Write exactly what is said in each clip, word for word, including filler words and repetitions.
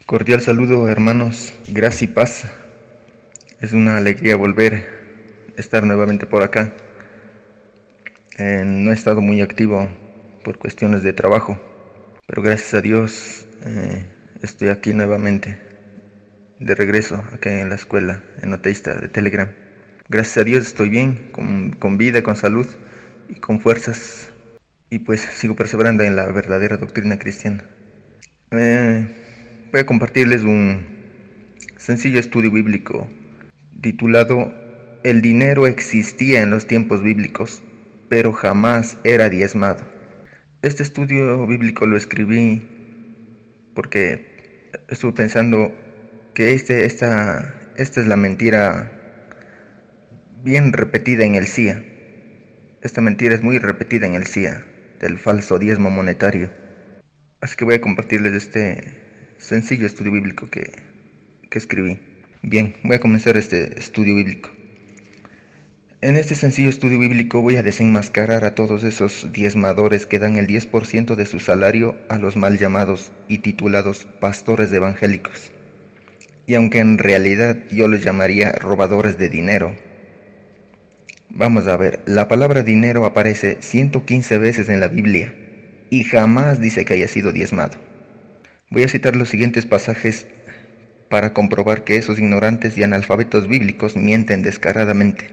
Cordial saludo, hermanos, gracia y paz. Es una alegría volver a estar nuevamente por acá. Eh, no he estado muy activo por cuestiones de trabajo, pero gracias a Dios eh, estoy aquí nuevamente, de regreso, acá en la escuela enoteísta de Telegram. Gracias a Dios estoy bien, con, con vida, con salud y con fuerzas, y pues sigo perseverando en la verdadera doctrina cristiana. Eh, voy a compartirles un sencillo estudio bíblico titulado El dinero existía en los tiempos bíblicos, pero jamás era diezmado. Este estudio bíblico lo escribí porque estuve pensando que este, esta, esta es la mentira bien repetida en el C I A. Esta mentira es muy repetida en el C I A, del falso diezmo monetario. Así que voy a compartirles este sencillo estudio bíblico que, que escribí. Bien, voy a comenzar este estudio bíblico. En este sencillo estudio bíblico voy a desenmascarar a todos esos diezmadores que dan el diez por ciento de su salario a los mal llamados y titulados pastores evangélicos. Y aunque en realidad yo los llamaría robadores de dinero. Vamos a ver, la palabra dinero aparece ciento quince veces en la Biblia y jamás dice que haya sido diezmado. Voy a citar los siguientes pasajes para comprobar que esos ignorantes y analfabetos bíblicos mienten descaradamente.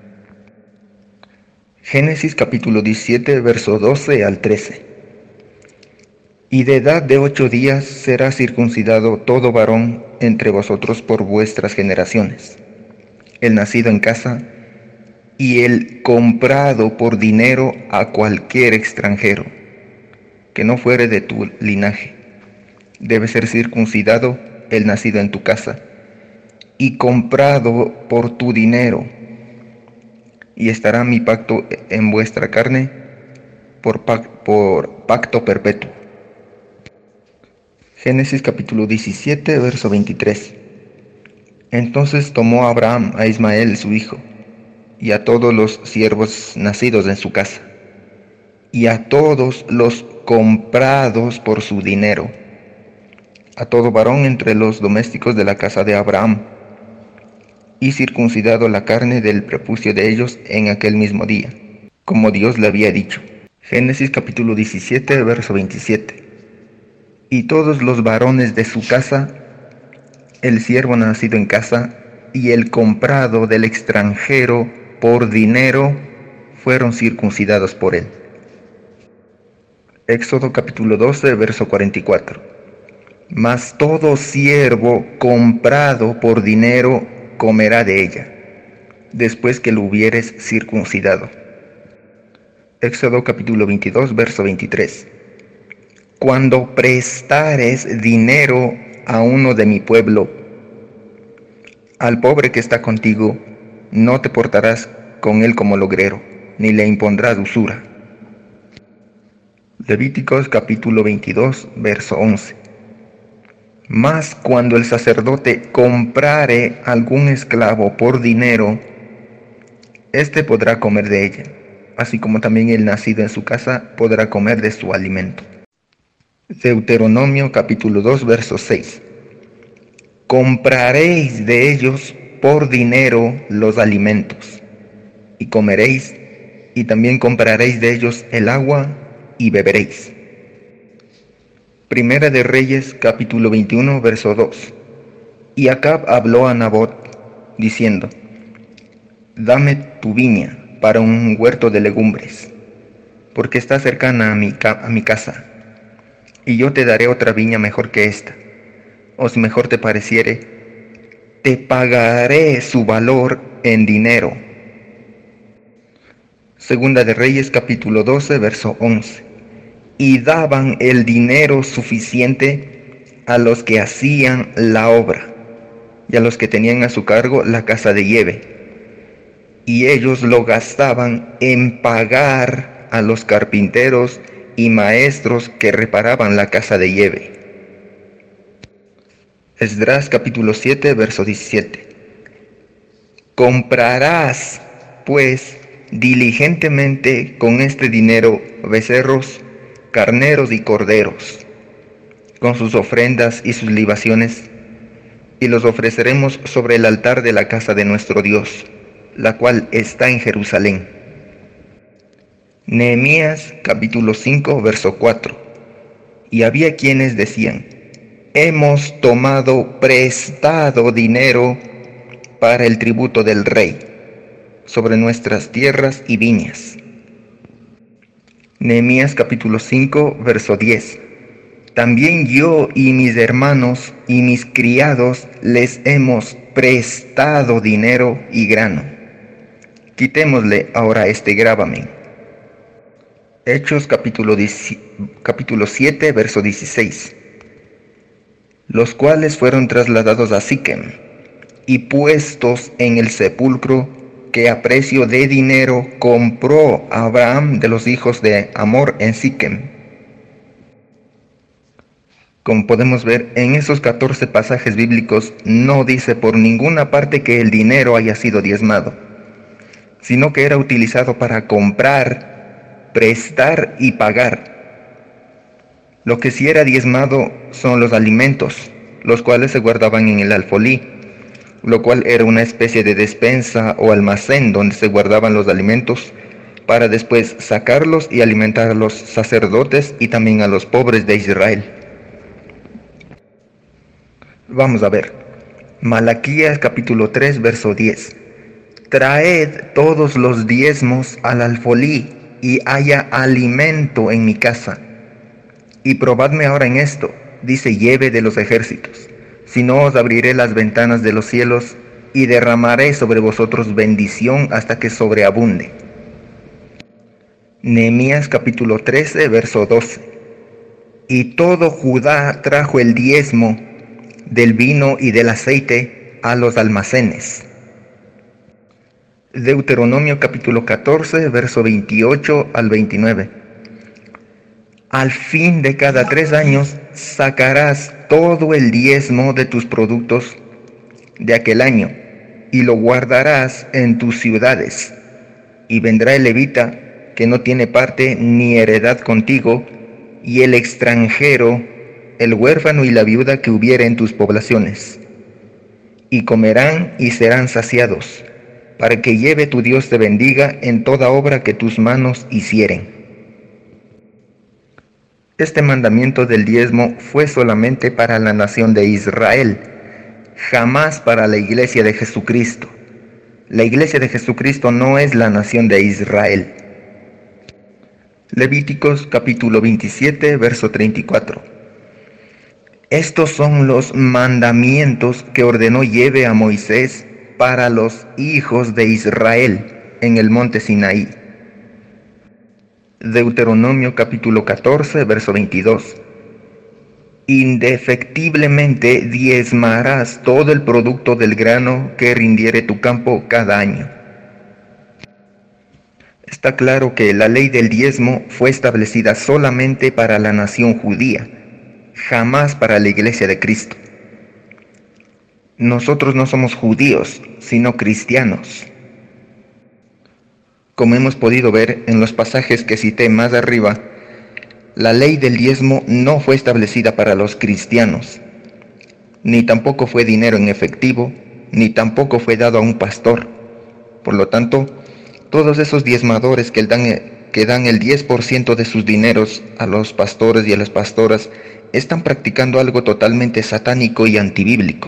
Génesis capítulo diecisiete, verso doce al trece. Y de edad de ocho días será circuncidado todo varón entre vosotros por vuestras generaciones, el nacido en casa y el comprado por dinero a cualquier extranjero, que no fuere de tu linaje. Debe ser circuncidado el nacido en tu casa y comprado por tu dinero, y estará mi pacto en vuestra carne por, pac por pacto perpetuo. Génesis capítulo diecisiete, verso veintitrés. Entonces tomó Abraham a Ismael su hijo, y a todos los siervos nacidos en su casa, y a todos los comprados por su dinero, a todo varón entre los domésticos de la casa de Abraham, y circuncidado la carne del prepucio de ellos en aquel mismo día, como Dios le había dicho. Génesis capítulo diecisiete, verso veintisiete. Y todos los varones de su casa, el siervo nacido en casa y el comprado del extranjero por dinero, fueron circuncidados por él. Éxodo capítulo doce, verso cuarenta y cuatro. Mas todo siervo comprado por dinero comerá de ella, después que lo hubieres circuncidado. Éxodo capítulo veintidós, verso veintitrés. Cuando prestares dinero a uno de mi pueblo, al pobre que está contigo, no te portarás con él como logrero, ni le impondrás usura. Levíticos capítulo veintidós, verso once. Mas cuando el sacerdote comprare algún esclavo por dinero, éste podrá comer de ella, así como también el nacido en su casa podrá comer de su alimento. Deuteronomio capítulo dos, verso seis. Compraréis de ellos por dinero los alimentos, y comeréis, y también compraréis de ellos el agua, y beberéis. Primera de Reyes capítulo veintiuno, verso dos. Y Acab habló a Nabot, diciendo: Dame tu viña para un huerto de legumbres, porque está cercana a mi, a mi casa, y yo te daré otra viña mejor que esta, o si mejor te pareciere, te pagaré su valor en dinero. Segunda de Reyes capítulo doce, verso once. Y daban el dinero suficiente a los que hacían la obra, y a los que tenían a su cargo la casa de Hieve, y ellos lo gastaban en pagar a los carpinteros y maestros que reparaban la casa de Hieve. Esdras capítulo siete, verso diecisiete. Comprarás, pues, diligentemente con este dinero becerros, carneros y corderos, con sus ofrendas y sus libaciones, y los ofreceremos sobre el altar de la casa de nuestro Dios, la cual está en Jerusalén. Nehemías capítulo cinco, verso cuatro. Y había quienes decían: hemos tomado prestado dinero para el tributo del rey sobre nuestras tierras y viñas. Nehemías capítulo cinco, verso diez. También yo y mis hermanos y mis criados les hemos prestado dinero y grano. Quitémosle ahora este gravamen. Hechos capítulo, capítulo siete, verso dieciséis. Los cuales fueron trasladados a Siquem y puestos en el sepulcro que a precio de dinero compró Abraham de los hijos de Amor en Siquem. Como podemos ver, en esos catorce pasajes bíblicos no dice por ninguna parte que el dinero haya sido diezmado, sino que era utilizado para comprar, prestar y pagar. Lo que sí era diezmado son los alimentos, los cuales se guardaban en el alfolí, lo cual era una especie de despensa o almacén donde se guardaban los alimentos para después sacarlos y alimentar a los sacerdotes y también a los pobres de Israel. Vamos a ver, Malaquías capítulo tres, verso diez. Traed todos los diezmos al alfolí y haya alimento en mi casa. Y probadme ahora en esto, dice Yahvé de los ejércitos, si no os abriré las ventanas de los cielos y derramaré sobre vosotros bendición hasta que sobreabunde. Nehemías capítulo trece, verso doce. Y todo Judá trajo el diezmo del vino y del aceite a los almacenes. Deuteronomio capítulo catorce, verso veintiocho al veintinueve. Al fin de cada tres años sacarás todo el diezmo de tus productos de aquel año y lo guardarás en tus ciudades. Y vendrá el levita que no tiene parte ni heredad contigo, y el extranjero, el huérfano y la viuda que hubiere en tus poblaciones, y comerán y serán saciados, para que Yahvé tu Dios te bendiga en toda obra que tus manos hicieren. Este mandamiento del diezmo fue solamente para la nación de Israel, jamás para la iglesia de Jesucristo. La iglesia de Jesucristo no es la nación de Israel. Levíticos capítulo veintisiete, verso treinta y cuatro. Estos son los mandamientos que ordenó Yahvé a Moisés para los hijos de Israel en el monte Sinaí. Deuteronomio capítulo catorce, verso veintidós. Indefectiblemente diezmarás todo el producto del grano que rindiere tu campo cada año. Está claro que la ley del diezmo fue establecida solamente para la nación judía, jamás para la iglesia de Cristo. Nosotros no somos judíos, sino cristianos. Como hemos podido ver en los pasajes que cité más arriba, la ley del diezmo no fue establecida para los cristianos, ni tampoco fue dinero en efectivo, ni tampoco fue dado a un pastor. Por lo tanto, todos esos diezmadores que dan, que dan el diez por ciento de sus dineros a los pastores y a las pastoras están practicando algo totalmente satánico y antibíblico.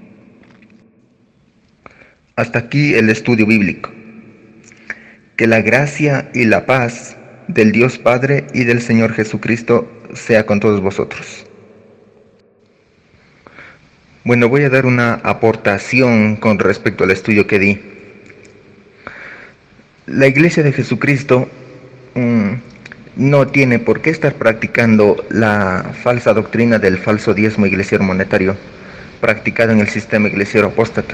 Hasta aquí el estudio bíblico. Que la gracia y la paz del Dios Padre y del Señor Jesucristo sea con todos vosotros. Bueno, voy a dar una aportación con respecto al estudio que di. La Iglesia de Jesucristo mmm, no tiene por qué estar practicando la falsa doctrina del falso diezmo iglesiero monetario practicado en el sistema iglesiero apóstata,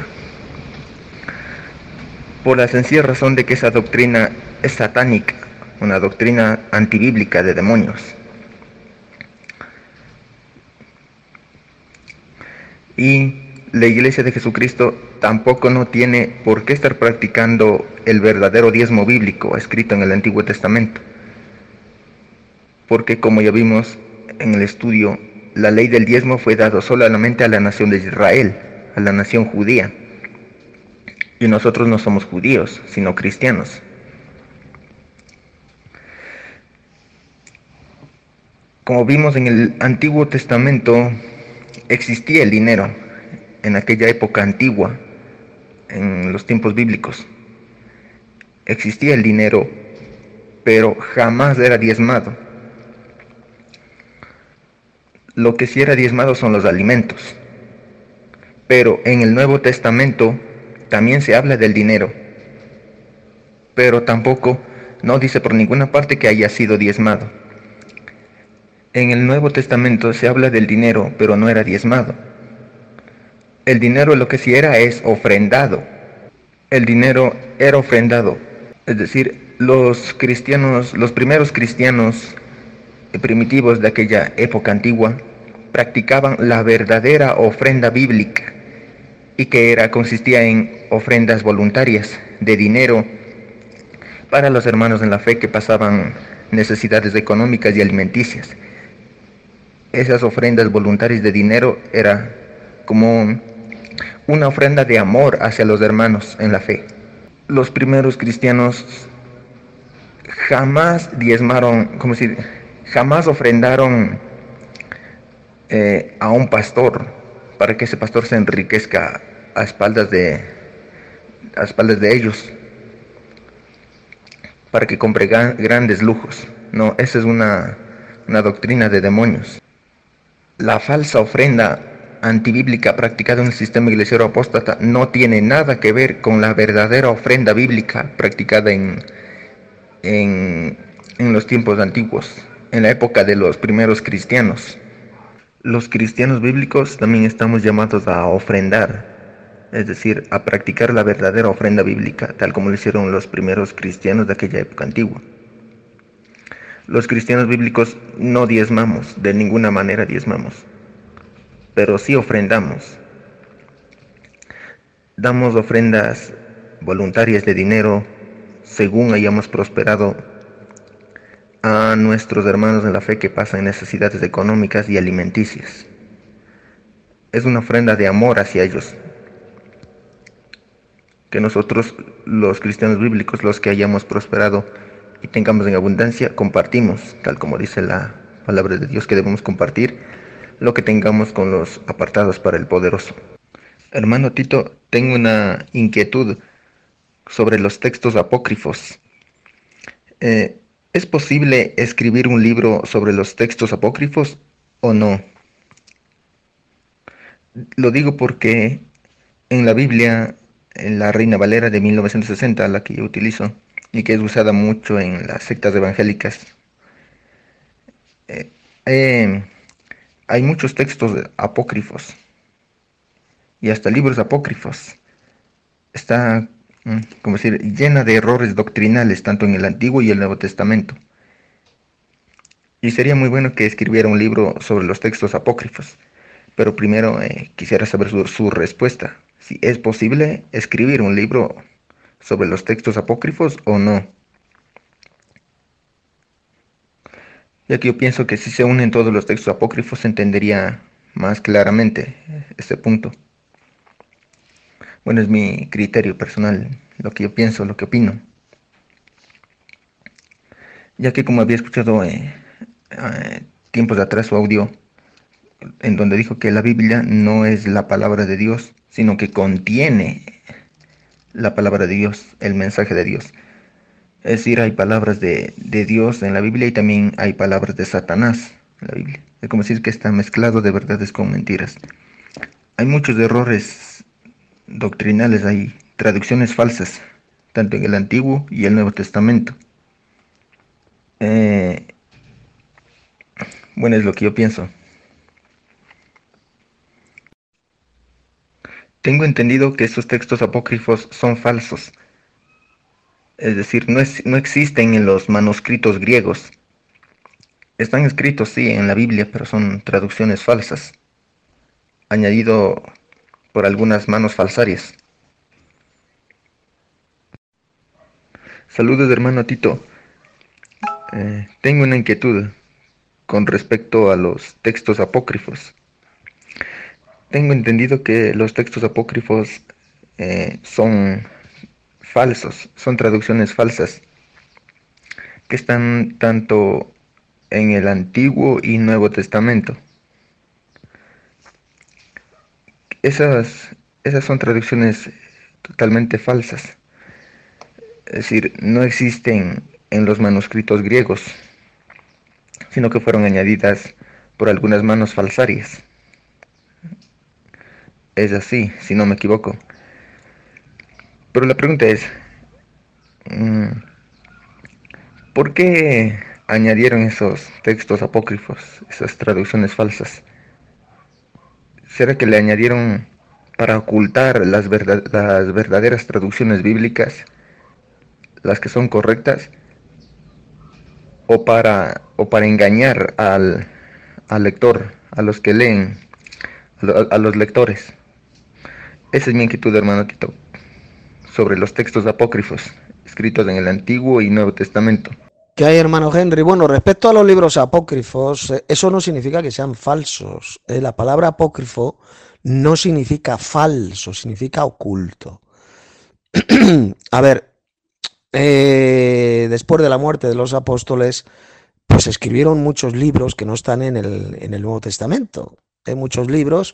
por la sencilla razón de que esa doctrina es satánica, una doctrina antibíblica de demonios. Y la Iglesia de Jesucristo tampoco no tiene por qué estar practicando el verdadero diezmo bíblico escrito en el Antiguo Testamento, porque como ya vimos en el estudio, la ley del diezmo fue dado solamente a la nación de Israel, a la nación judía. Y nosotros no somos judíos, sino cristianos. Como vimos en el Antiguo Testamento, existía el dinero en aquella época antigua, en los tiempos bíblicos. Existía el dinero, pero jamás era diezmado. Lo que sí era diezmado son los alimentos. Pero en el Nuevo Testamento también se habla del dinero, pero tampoco no dice por ninguna parte que haya sido diezmado. En el Nuevo Testamento se habla del dinero, pero no era diezmado. El dinero lo que sí era es ofrendado. El dinero era ofrendado. Es decir, los cristianos, los primeros cristianos primitivos de aquella época antigua, practicaban la verdadera ofrenda bíblica, y que era, consistía en ofrendas voluntarias de dinero para los hermanos en la fe que pasaban necesidades económicas y alimenticias. Esas ofrendas voluntarias de dinero era como una ofrenda de amor hacia los hermanos en la fe. Los primeros cristianos jamás diezmaron, como si jamás ofrendaron eh, a un pastor para que ese pastor se enriquezca a espaldas de a espaldas de ellos, para que compre gran, grandes lujos. No, esa es una, una doctrina de demonios. La falsa ofrenda antibíblica practicada en el sistema iglesiero apóstata no tiene nada que ver con la verdadera ofrenda bíblica practicada en, en, en los tiempos antiguos, en la época de los primeros cristianos. Los cristianos bíblicos también estamos llamados a ofrendar, es decir, a practicar la verdadera ofrenda bíblica, tal como lo hicieron los primeros cristianos de aquella época antigua. Los cristianos bíblicos no diezmamos, de ninguna manera diezmamos, pero sí ofrendamos. Damos ofrendas voluntarias de dinero según hayamos prosperado a nuestros hermanos en la fe que pasan necesidades económicas y alimenticias. Es una ofrenda de amor hacia ellos, que nosotros, los cristianos bíblicos, los que hayamos prosperado y tengamos en abundancia, compartimos, tal como dice la palabra de Dios, que debemos compartir lo que tengamos con los apartados para el poderoso. Hermano Tito, tengo una inquietud sobre los textos apócrifos. Eh, ¿Es posible escribir un libro sobre los textos apócrifos o no? Lo digo porque en la Biblia, en la Reina Valera de mil novecientos sesenta, la que yo utilizo y que es usada mucho en las sectas evangélicas, eh, eh, hay muchos textos apócrifos y hasta libros apócrifos. Está, como decir, llena de errores doctrinales, tanto en el Antiguo y el Nuevo Testamento. Y sería muy bueno que escribiera un libro sobre los textos apócrifos. Pero primero eh, quisiera saber su, su respuesta. Si es posible escribir un libro sobre los textos apócrifos o no. Ya que yo pienso que si se unen todos los textos apócrifos se entendería más claramente este punto. Bueno, es mi criterio personal, lo que yo pienso, lo que opino. Ya que como había escuchado eh, eh, tiempos atrás su audio, en donde dijo que la Biblia no es la palabra de Dios, sino que contiene la palabra de Dios, el mensaje de Dios. Es decir, hay palabras de, de Dios en la Biblia y también hay palabras de Satanás en la Biblia. Es como decir que está mezclado de verdades con mentiras. Hay muchos errores doctrinales, hay traducciones falsas, tanto en el Antiguo y el Nuevo Testamento. Eh, bueno, es lo que yo pienso. Tengo entendido que estos textos apócrifos son falsos. Es decir, no, es, no existen en los manuscritos griegos. Están escritos, sí, en la Biblia, pero son traducciones falsas, añadido por algunas manos falsarias. Saludos, hermano Tito. Eh, tengo una inquietud. con respecto a los textos apócrifos. Tengo entendido que los textos apócrifos eh, son falsos, son traducciones falsas, que están tanto en el Antiguo y Nuevo Testamento. Esas, esas son traducciones totalmente falsas, es decir, no existen en los manuscritos griegos, sino que fueron añadidas por algunas manos falsarias. Es así, si no me equivoco. Pero la pregunta es, ¿por qué añadieron esos textos apócrifos, esas traducciones falsas? ¿Será que le añadieron para ocultar las, verdad, las verdaderas traducciones bíblicas, las que son correctas, o para, o para engañar al, al lector, a los que leen, a, a los lectores? Esa es mi inquietud, hermano Tito, sobre los textos apócrifos escritos en el Antiguo y Nuevo Testamento. ¿Qué hay, hermano Henry? Bueno, respecto a los libros apócrifos, eso no significa que sean falsos. La palabra apócrifo no significa falso, significa oculto. A ver, eh, después de la muerte de los apóstoles, pues escribieron muchos libros que no están en el, en el Nuevo Testamento. Hay muchos libros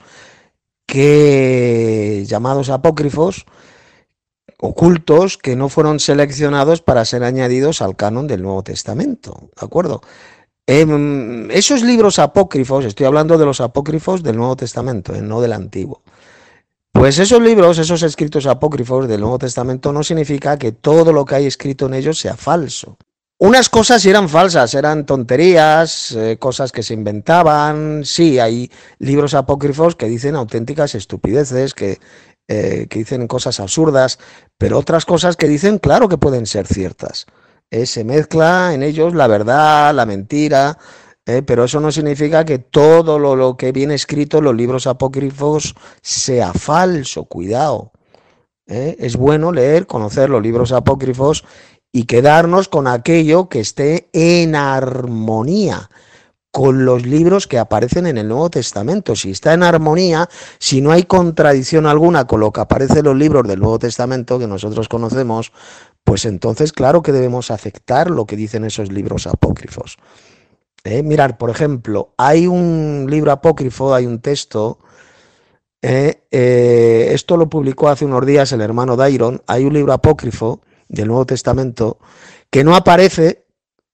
que llamados apócrifos, ocultos, que no fueron seleccionados para ser añadidos al canon del Nuevo Testamento, ¿de acuerdo? Eh, esos libros apócrifos, estoy hablando de los apócrifos del Nuevo Testamento, eh, no del Antiguo. Pues esos libros, esos escritos apócrifos del Nuevo Testamento no significa que todo lo que hay escrito en ellos sea falso. Unas cosas sí eran falsas, eran tonterías, eh, cosas que se inventaban. Sí, hay libros apócrifos que dicen auténticas estupideces, que, eh, que dicen cosas absurdas, pero otras cosas que dicen, claro que pueden ser ciertas. Eh, se mezcla en ellos la verdad, la mentira, eh, pero eso no significa que todo lo, lo que viene escrito en los libros apócrifos sea falso. Cuidado. Eh, es bueno leer, conocer los libros apócrifos y quedarnos con aquello que esté en armonía con los libros que aparecen en el Nuevo Testamento. Si está en armonía, si no hay contradicción alguna con lo que aparece en los libros del Nuevo Testamento que nosotros conocemos, pues entonces claro que debemos aceptar lo que dicen esos libros apócrifos. Eh, mirad, por ejemplo, hay un libro apócrifo, hay un texto, eh, eh, esto lo publicó hace unos días el hermano Dairon, hay un libro apócrifo del Nuevo Testamento que no aparece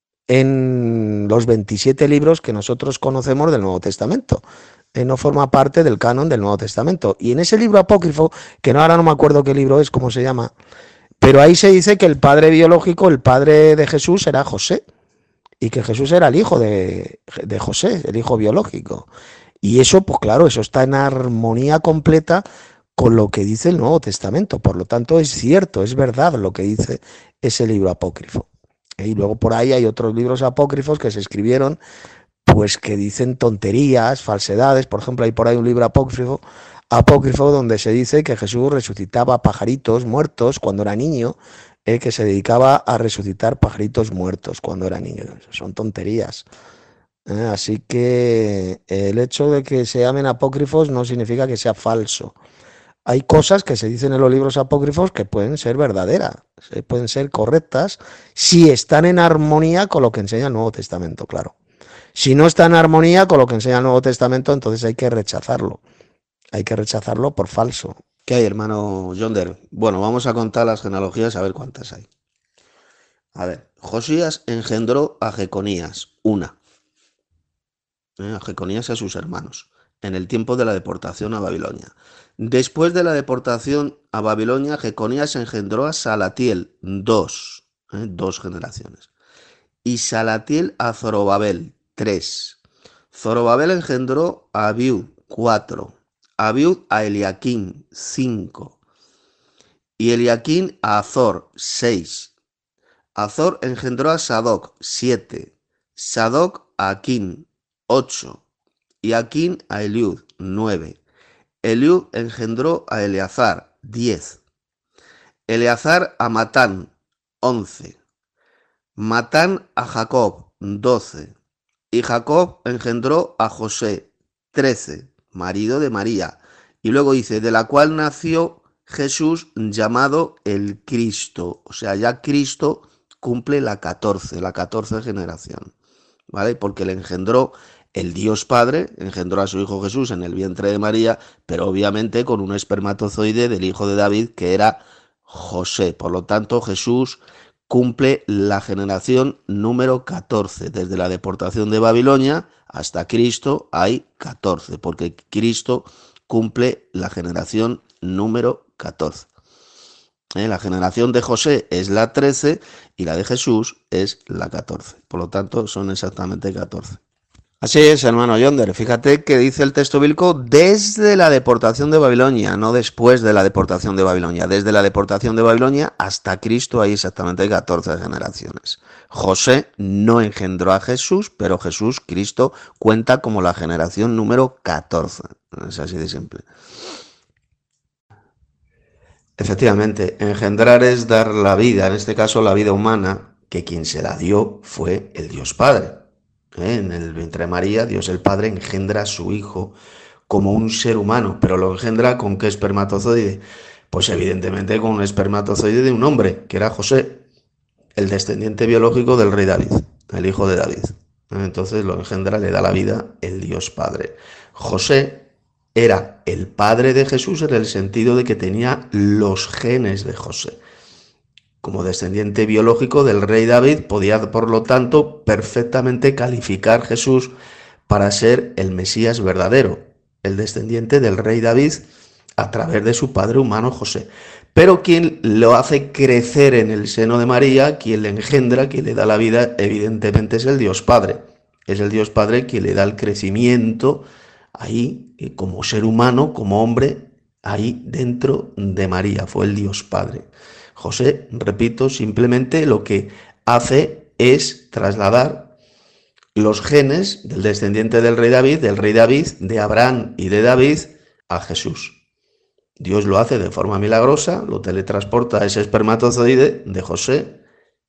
en los veintisiete libros que nosotros conocemos del Nuevo Testamento. Eh, no forma parte del canon del Nuevo Testamento. Y en ese libro apócrifo, que no, ahora no me acuerdo qué libro es, cómo se llama, pero ahí se dice que el padre biológico, el padre de Jesús, era José, y que Jesús era el hijo de, de José, el hijo biológico. Y eso, pues claro, eso está en armonía completa con lo que dice el Nuevo Testamento. Por lo tanto, es cierto, es verdad lo que dice ese libro apócrifo. Y luego por ahí hay otros libros apócrifos que se escribieron, pues que dicen tonterías, falsedades. Por ejemplo, hay por ahí un libro apócrifo, apócrifo donde se dice que Jesús resucitaba pajaritos muertos cuando era niño, eh, que se dedicaba a resucitar pajaritos muertos cuando era niño. Son tonterías. Eh, así que el hecho de que se llamen apócrifos no significa que sea falso. Hay cosas que se dicen en los libros apócrifos que pueden ser verdaderas, pueden ser correctas, si están en armonía con lo que enseña el Nuevo Testamento, claro. Si no está en armonía con lo que enseña el Nuevo Testamento, entonces hay que rechazarlo. Hay que rechazarlo por falso. ¿Qué hay, hermano Yonder? Bueno, vamos a contar las genealogías a ver cuántas hay. A ver, Josías engendró a Jeconías, una. Eh, a Jeconías y a sus hermanos, en el tiempo de la deportación a Babilonia. Después de la deportación a Babilonia, Jeconías engendró a Salatiel, dos, ¿eh? dos generaciones. Y Salatiel a Zorobabel, tres. Zorobabel engendró a Abiud, cuatro. Abiud a Eliaquim, cinco. Y Eliaquim a Azor, seis. Azor engendró a Sadoc, siete. Sadoc a Aquín, ocho. Y Aquín a Eliud, nueve. Eliud engendró a Eleazar, diez. Eleazar a Matán, once. Matán a Jacob, doce. Y Jacob engendró a José, trece, marido de María. Y luego dice, de la cual nació Jesús llamado el Cristo. O sea, ya Cristo cumple la catorce, la catorce generación, ¿vale? Porque le engendró el Dios Padre, engendró a su hijo Jesús en el vientre de María, pero obviamente con un espermatozoide del hijo de David, que era José. Por lo tanto, Jesús cumple la generación número catorce. Desde la deportación de Babilonia hasta Cristo hay catorce, porque Cristo cumple la generación número catorce. ¿Eh? La generación de José es la trece y la de Jesús es la catorce. Por lo tanto, son exactamente catorce. Así es, hermano Yonder. Fíjate que dice el texto bíblico desde la deportación de Babilonia, no después de la deportación de Babilonia. Desde la deportación de Babilonia hasta Cristo hay exactamente catorce generaciones. José no engendró a Jesús, pero Jesús, Cristo, cuenta como la generación número catorce. Es así de simple. Efectivamente, engendrar es dar la vida, en este caso la vida humana, que quien se la dio fue el Dios Padre. En el vientre de María, Dios el Padre engendra a su Hijo como un ser humano, pero lo engendra ¿con qué espermatozoide? Pues evidentemente con un espermatozoide de un hombre, que era José, el descendiente biológico del rey David, el hijo de David. Entonces lo engendra, le da la vida el Dios Padre. José era el padre de Jesús en el sentido de que tenía los genes de José. Como descendiente biológico del rey David, podía, por lo tanto, perfectamente calificar Jesús para ser el Mesías verdadero, el descendiente del rey David a través de su padre humano José. Pero quien lo hace crecer en el seno de María, quien le engendra, quien le da la vida, evidentemente es el Dios Padre. Es el Dios Padre quien le da el crecimiento ahí, como ser humano, como hombre, ahí dentro de María. Fue el Dios Padre. José, repito, simplemente lo que hace es trasladar los genes del descendiente del rey David, del rey David, de Abraham y de David, a Jesús. Dios lo hace de forma milagrosa, lo teletransporta a ese espermatozoide de José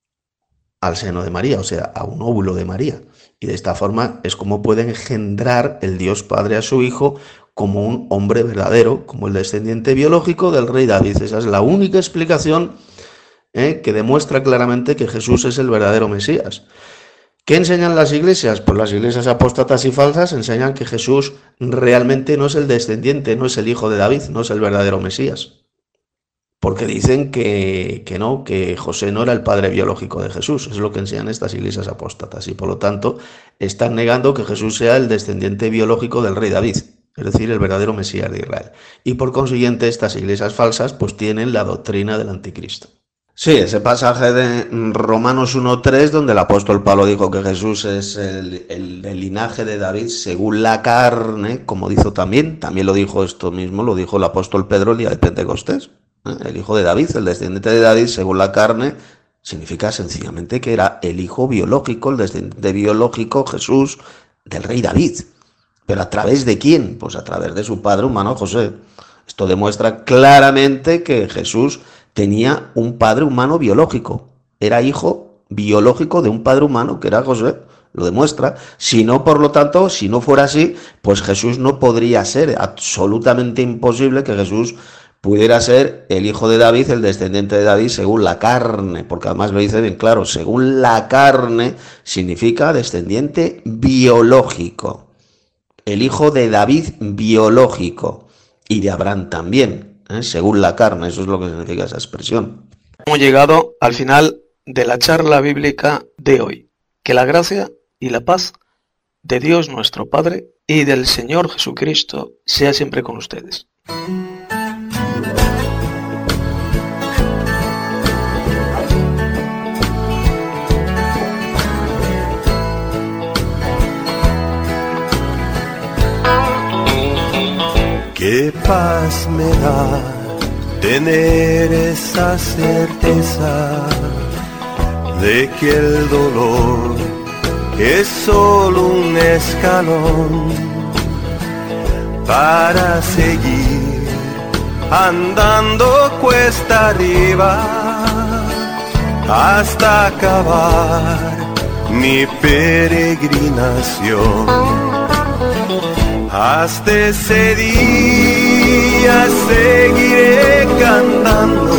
al seno de María, o sea, a un óvulo de María. Y de esta forma es como puede engendrar el Dios Padre a su Hijo como un hombre verdadero, como el descendiente biológico del rey David. Esa es la única explicación eh, que demuestra claramente que Jesús es el verdadero Mesías. ¿Qué enseñan las iglesias? Pues las iglesias apóstatas y falsas enseñan que Jesús realmente no es el descendiente, no es el hijo de David, no es el verdadero Mesías. Porque dicen que, que no, que José no era el padre biológico de Jesús. Es lo que enseñan estas iglesias apóstatas. Y por lo tanto están negando que Jesús sea el descendiente biológico del rey David, es decir, el verdadero Mesías de Israel. Y por consiguiente estas iglesias falsas pues tienen la doctrina del anticristo. Sí, ese pasaje de Romanos uno tres, donde el apóstol Pablo dijo que Jesús es el, el, el linaje de David según la carne, como dijo también, también lo dijo esto mismo, lo dijo el apóstol Pedro el día de Pentecostés. ¿eh? El hijo de David, el descendiente de David según la carne, significa sencillamente que era el hijo biológico, el descendiente biológico Jesús del rey David. ¿Pero a través de quién? Pues a través de su padre humano José. Esto demuestra claramente que Jesús tenía un padre humano biológico. Era hijo biológico de un padre humano que era José. Lo demuestra. Si no, por lo tanto, si no fuera así, pues Jesús no podría ser. Absolutamente imposible que Jesús pudiera ser el hijo de David, el descendiente de David, según la carne. Porque además lo dice bien claro, según la carne significa descendiente biológico. El hijo de David biológico. Y de Abraham también, ¿eh? Según la carne, eso es lo que significa esa expresión. Hemos llegado al final de la charla bíblica de hoy. Que la gracia y la paz de Dios nuestro Padre y del Señor Jesucristo sea siempre con ustedes. Qué paz me da tener esa certeza de que el dolor es solo un escalón para seguir andando cuesta arriba hasta acabar mi peregrinación. Hasta ese día seguiré cantando,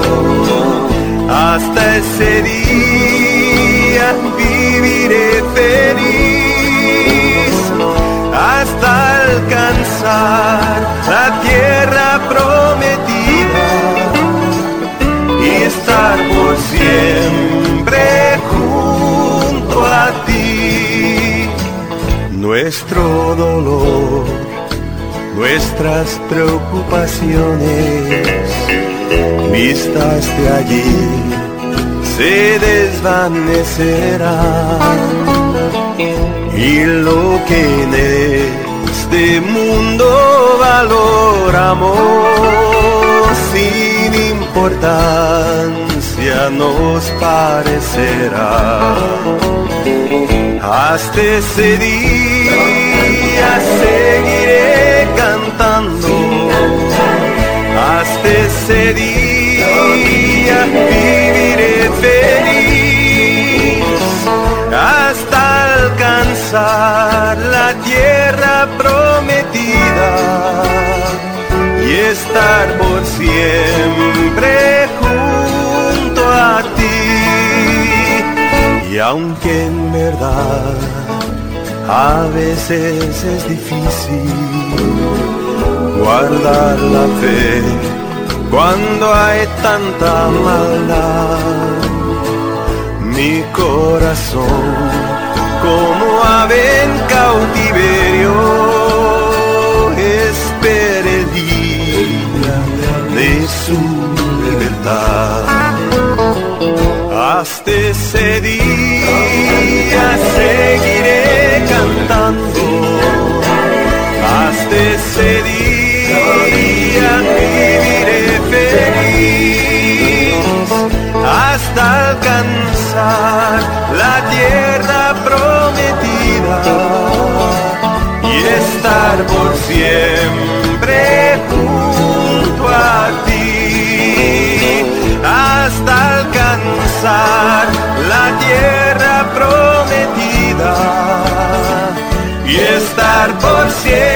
hasta ese día viviré feliz, hasta alcanzar la tierra prometida y estar por siempre junto a ti. Nuestro dolor, nuestras preocupaciones, vistas de allí, se desvanecerán, y lo que en este mundo valoramos sin importancia nos parecerá. Hasta ese día seguiré cantando, hasta ese día viviré feliz, hasta alcanzar la tierra prometida y estar por siempre junto a ti. Y aunque en verdad a veces es difícil guardar la fe cuando hay tanta maldad, mi corazón como ave en cautiverio espera el día de su libertad. Hasta ese día seguiré cantando, hasta ese día viviré feliz, hasta alcanzar la tierra prometida y estar por siempre junto a ti, hasta alcanzar la tierra prometida y estar por siempre